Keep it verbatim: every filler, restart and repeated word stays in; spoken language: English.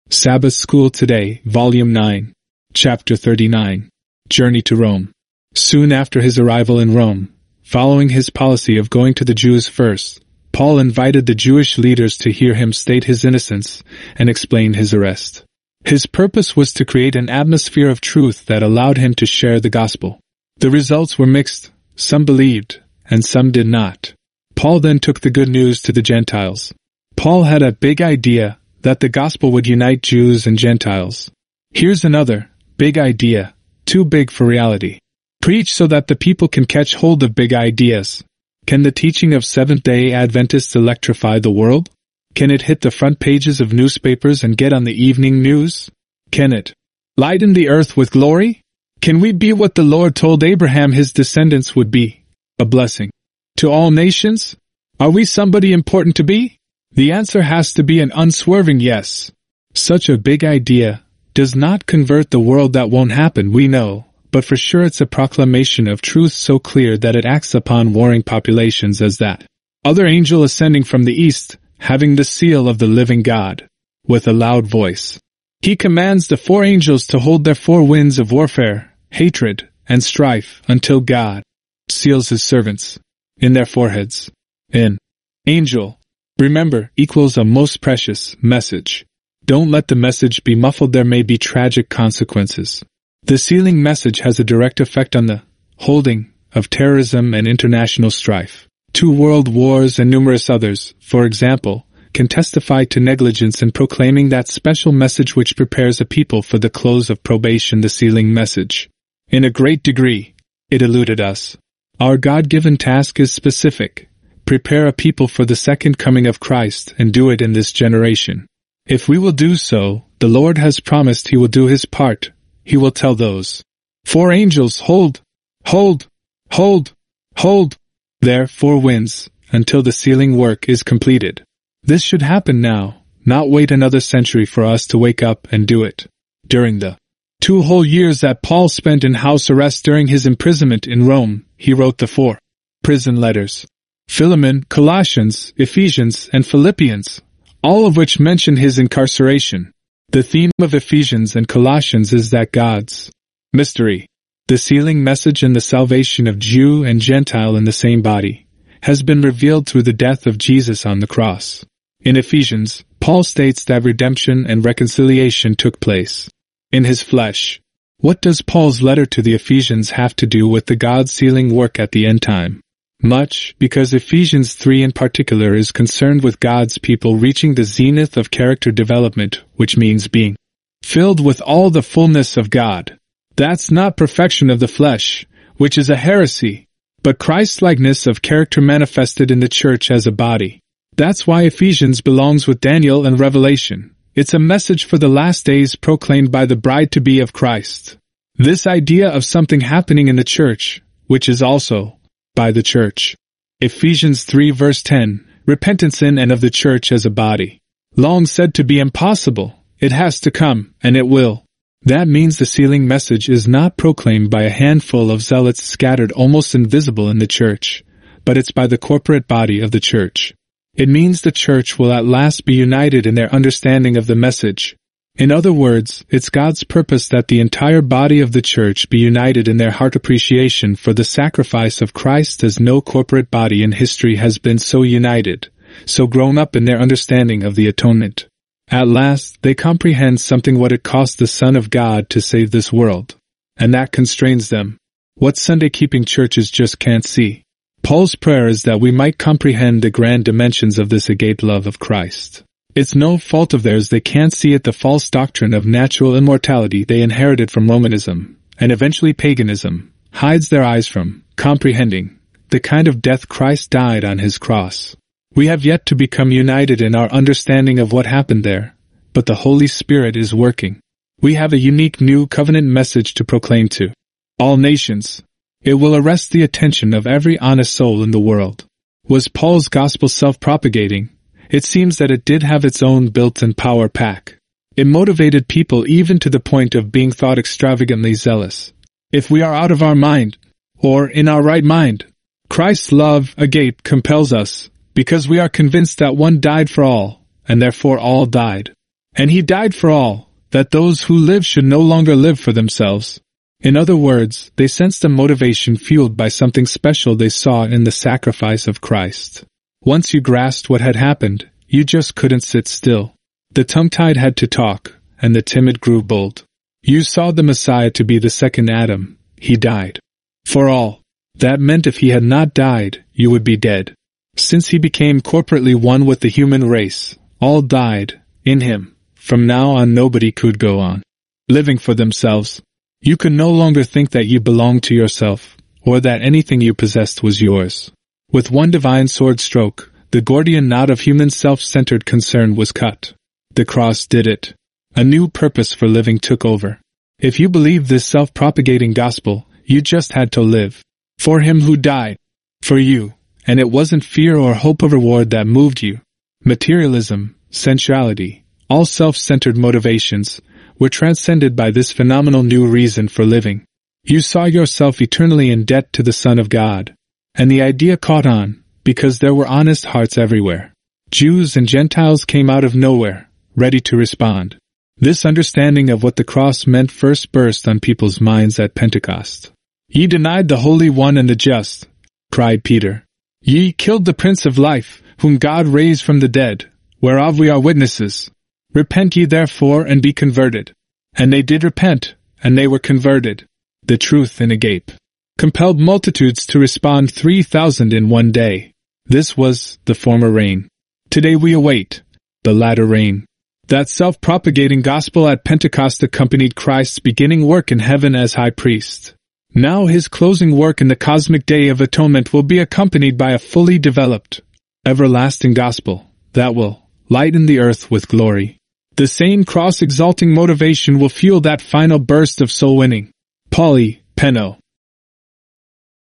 Sabbath School Today, Volume nine, Chapter thirty-nine, Journey to Rome. Soon after his arrival in Rome, following his policy of going to the Jews first, Paul invited the Jewish leaders to hear him state his innocence and explain his arrest. His purpose was to create an atmosphere of truth that allowed him to share the gospel. The results were mixed. Some believed, and some did not. Paul then took the good news to the Gentiles. Paul had a big idea that the gospel would unite Jews and Gentiles. Here's another big idea, too big for reality. Preach so that the people can catch hold of big ideas. Can the teaching of Seventh-day Adventists electrify the world? Can it hit the front pages of newspapers and get on the evening news? Can it lighten the earth with glory? Can we be what the Lord told Abraham his descendants would be? A blessing to all nations? Are we somebody important to be? The answer has to be an unswerving yes. Such a big idea does not convert the world. That won't happen, we know, but for sure it's a proclamation of truth so clear that it acts upon warring populations as that other angel ascending from the east, having the seal of the living God, with a loud voice. He commands the four angels to hold their four winds of warfare, hatred, and strife until God seals his servants in their foreheads. In angel, remember, equals a most precious message. Don't let the message be muffled. There may be tragic consequences. The sealing message has a direct effect on the holding of terrorism and international strife. Two world wars and numerous others, for example, can testify to negligence in proclaiming that special message which prepares a people for the close of probation. The sealing message, in a great degree, it eluded us. Our God-given task is specific. Prepare a people for the second coming of Christ and do it in this generation. If we will do so, the Lord has promised He will do His part. He will tell those four angels, hold, hold, hold, hold their four winds until the sealing work is completed. This should happen now, not wait another century for us to wake up and do it. During the two whole years that Paul spent in house arrest during his imprisonment in Rome, he wrote the four prison letters: Philemon, Colossians, Ephesians, and Philippians, all of which mention his incarceration. The theme of Ephesians and Colossians is that God's mystery, the sealing message and the salvation of Jew and Gentile in the same body, has been revealed through the death of Jesus on the cross. In Ephesians, Paul states that redemption and reconciliation took place in his flesh. What does Paul's letter to the Ephesians have to do with the God-sealing work at the end time? Much, because Ephesians three in particular is concerned with God's people reaching the zenith of character development, which means being filled with all the fullness of God. That's not perfection of the flesh, which is a heresy, but Christ-likeness of character manifested in the church as a body. That's why Ephesians belongs with Daniel and Revelation. It's a message for the last days proclaimed by the bride-to-be of Christ. This idea of something happening in the church, which is also by the church. Ephesians three verse ten, repentance in and of the church as a body. Long said to be impossible, it has to come, and it will. That means the sealing message is not proclaimed by a handful of zealots scattered almost invisible in the church, but it's by the corporate body of the church. It means the church will at last be united in their understanding of the message. In other words, it's God's purpose that the entire body of the church be united in their heart appreciation for the sacrifice of Christ, as no corporate body in history has been so united, so grown up in their understanding of the atonement. At last, they comprehend something what it cost the Son of God to save this world. And that constrains them. What Sunday-keeping churches just can't see. Paul's prayer is that we might comprehend the grand dimensions of this agape love of Christ. It's no fault of theirs they can't see it. The false doctrine of natural immortality they inherited from Romanism, and eventually paganism, hides their eyes from comprehending the kind of death Christ died on his cross. We have yet to become united in our understanding of what happened there, but the Holy Spirit is working. We have a unique new covenant message to proclaim to all nations. It will arrest the attention of every honest soul in the world. Was Paul's gospel self-propagating? It seems that it did have its own built-in power pack. It motivated people even to the point of being thought extravagantly zealous. If we are out of our mind, or in our right mind, Christ's love, agape, compels us, because we are convinced that one died for all, and therefore all died. And he died for all, that those who live should no longer live for themselves. In other words, they sensed a motivation fueled by something special they saw in the sacrifice of Christ. Once you grasped what had happened, you just couldn't sit still. The tongue-tied had to talk, and the timid grew bold. You saw the Messiah to be the second Adam. He died. For all. That meant if he had not died, you would be dead. Since he became corporately one with the human race, all died, in him. From now on nobody could go on living for themselves. You could no longer think that you belonged to yourself, or that anything you possessed was yours. With one divine sword stroke, the Gordian knot of human self-centered concern was cut. The cross did it. A new purpose for living took over. If you believed this self-propagating gospel, you just had to live. For him who died. For you. And it wasn't fear or hope of reward that moved you. Materialism, sensuality, all self-centered motivations, were transcended by this phenomenal new reason for living. You saw yourself eternally in debt to the Son of God. And the idea caught on, because there were honest hearts everywhere. Jews and Gentiles came out of nowhere, ready to respond. This understanding of what the cross meant first burst on people's minds at Pentecost. Ye denied the Holy One and the Just, cried Peter. Ye killed the Prince of Life, whom God raised from the dead, whereof we are witnesses. Repent ye therefore and be converted. And they did repent, and they were converted. The truth in a gape compelled multitudes to respond three thousand in one day. This was the former rain. Today we await the latter rain. That self-propagating gospel at Pentecost accompanied Christ's beginning work in heaven as high priest. Now his closing work in the cosmic day of atonement will be accompanied by a fully developed, everlasting gospel that will lighten the earth with glory. The same cross-exalting motivation will fuel that final burst of soul-winning. Poly, Peno.